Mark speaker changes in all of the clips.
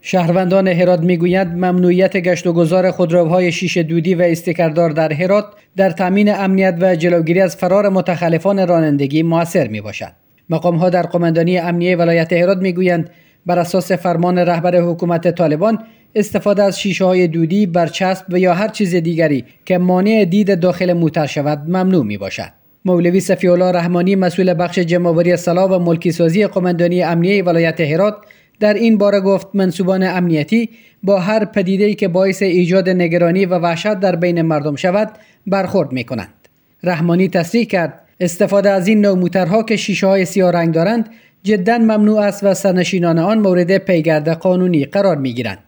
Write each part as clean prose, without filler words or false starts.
Speaker 1: شهروندان هرات میگویند ممنوعیت گشت و گذار خودروهای شیشه دودی و استیکردار در هرات در تامین امنیت و جلوگیری از فرار متخلفان رانندگی موثر می باشد. مقام‌ها در قماندانی امنیه ولایت هرات میگویند بر اساس فرمان رهبر حکومت طالبان استفاده از شیشه‌های دودی، برچسب و یا هر چیز دیگری که مانع دید داخل موتر شود ممنوع می باشد. مولوی صفی الله رحمانی مسئول بخش جمع‌آوری صلاح و ملکی سازی قماندانی امنیه ولایت هرات در این باره گفت منسوبان امنیتی با هر پدیده‌ای که باعث ایجاد نگرانی و وحشت در بین مردم شود برخورد می‌کنند. رحمانی تصریح کرد استفاده از این نوع موترها که شیشه‌های سیاه رنگ دارند جداً ممنوع است و سرنشینان آن مورد پیگرد قانونی قرار می‌گیرند.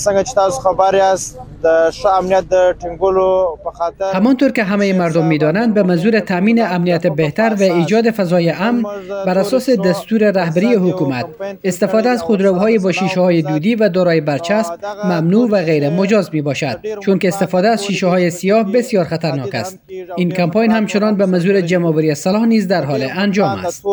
Speaker 1: همانطور که همه مردم می‌دانند به منظور تامین امنیت بهتر و ایجاد فضای امن بر اساس دستور رهبری حکومت استفاده از خودروهای با شیشه‌های دودی و دارای برچسب ممنوع و غیر مجاز میباشد، چون که استفاده از شیشه‌های سیاه بسیار خطرناک است. این کمپاین همچنان به منظور جمع‌آوری صلاح نیز در حال انجام است.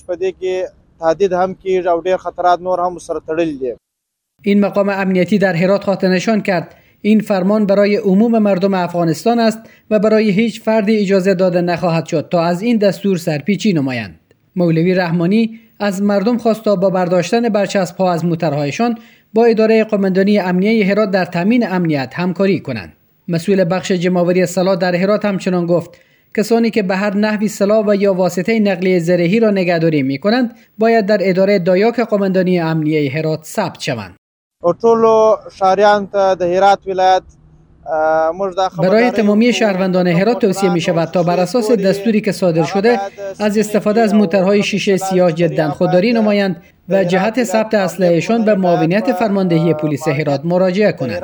Speaker 1: این مقام امنیتی در هرات خاطر نشان کرد این فرمان برای عموم مردم افغانستان است و برای هیچ فردی اجازه داده نخواهد شد تا از این دستور سرپیچی نمایند. مولوی رحمانی از مردم خواست تا با برداشتن برچسب‌ها از موترهایشان با اداره قماندانی امنیه هرات در تامین امنیت همکاری کنند. مسئول بخش جمع‌آوری صلاح در هرات همچنان گفت کسانی که به هر نحوی سلاح و یا واسطه نقلیه زرهی را نگهداری می‌کنند باید در اداره دایاک قماندانی امنیه هرات ثبت شوند. برای تمامی شهروندان هرات توصیه می شود تا بر اساس دستوری که صادر شده از استفاده از موترهای شیشه سیاه جداً خودداری نمایند و جهت ثبت اسلحه‌شان به معاونیت فرماندهی پلیس هرات مراجعه کنند.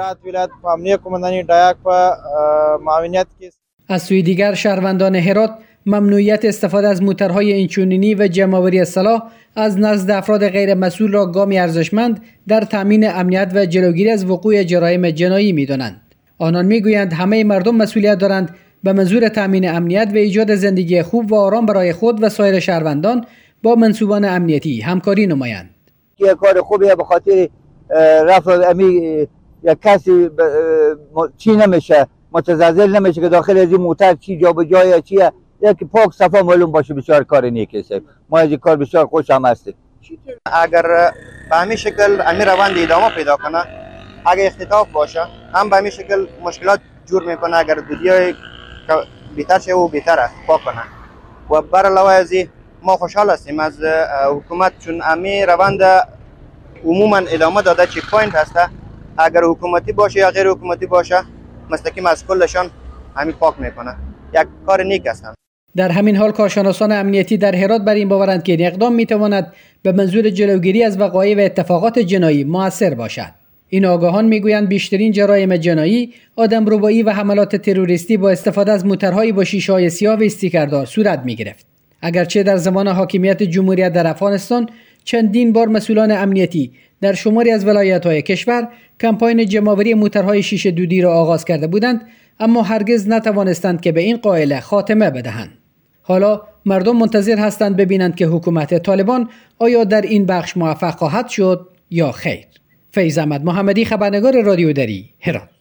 Speaker 1: از سوی دیگر شهروندان هرات ممنوعیت استفاده از موترهای اینچنینی و جمع‌آوری صلاح از نزد افراد غیر مسئول را گامی ارزشمند در تامین امنیت و جلوگیری از وقوع جرایم جنایی می‌دانند. آنان می‌گویند همه مردم مسئولیت دارند به منظور تامین امنیت و ایجاد زندگی خوب و آرام برای خود و سایر شهروندان با منسوبان امنیتی همکاری نمایند.
Speaker 2: یه کار خوبیه به خاطر رفع یک کسی چی نمیشه، متزلزل نمیشه که داخل از این موتر چی جا به جای چیه، یکی پاک صفا معلوم باشه. بسیار کار نیکیه. ما از این کار بسیار خوشم هستیم.
Speaker 3: اگر به همین شکل همین روند ادامه پیدا کنه، اگر اختلاف باشه هم به همین شکل مشکلات جور میکنه. اگر دودیای بهتر شه و بهتر پاک کنه و بر علاوه از این ما خوشحال هستیم از حکومت چون همین روند عموما ادامه داده. چک پوینت هسته، اگر حکومتی باشه یا غیر حکومتی باشه مستقیم از کلشان همین پاک میکنه. یک کار نیک است.
Speaker 1: در همین حال کارشناسان امنیتی در هرات بر این باورند که این اقدام میتواند به منظور جلوگیری از وقایع و اتفاقات جنایی مؤثر باشد. این آگاهان میگویند بیشترین جرایم جنایی، آدمربایی و حملات تروریستی با استفاده از موترهای با شیشه‌های سیاه و استیکردار صورت میگرفت. اگرچه در زمان حاکمیت جمهوریت در افغانستان چندین بار مسئولان امنیتی در شماری از ولایت‌های کشور کمپاین جمع‌آوری موترهای شیشه دودی را آغاز کرده بودند، اما هرگز نتوانستند که به این قاعده خاتمه بدهند. حالا مردم منتظر هستند ببینند که حکومت طالبان آیا در این بخش موفق خواهد شد یا خیر. فیض احمد محمدی، خبرنگار رادیو دری، هرات.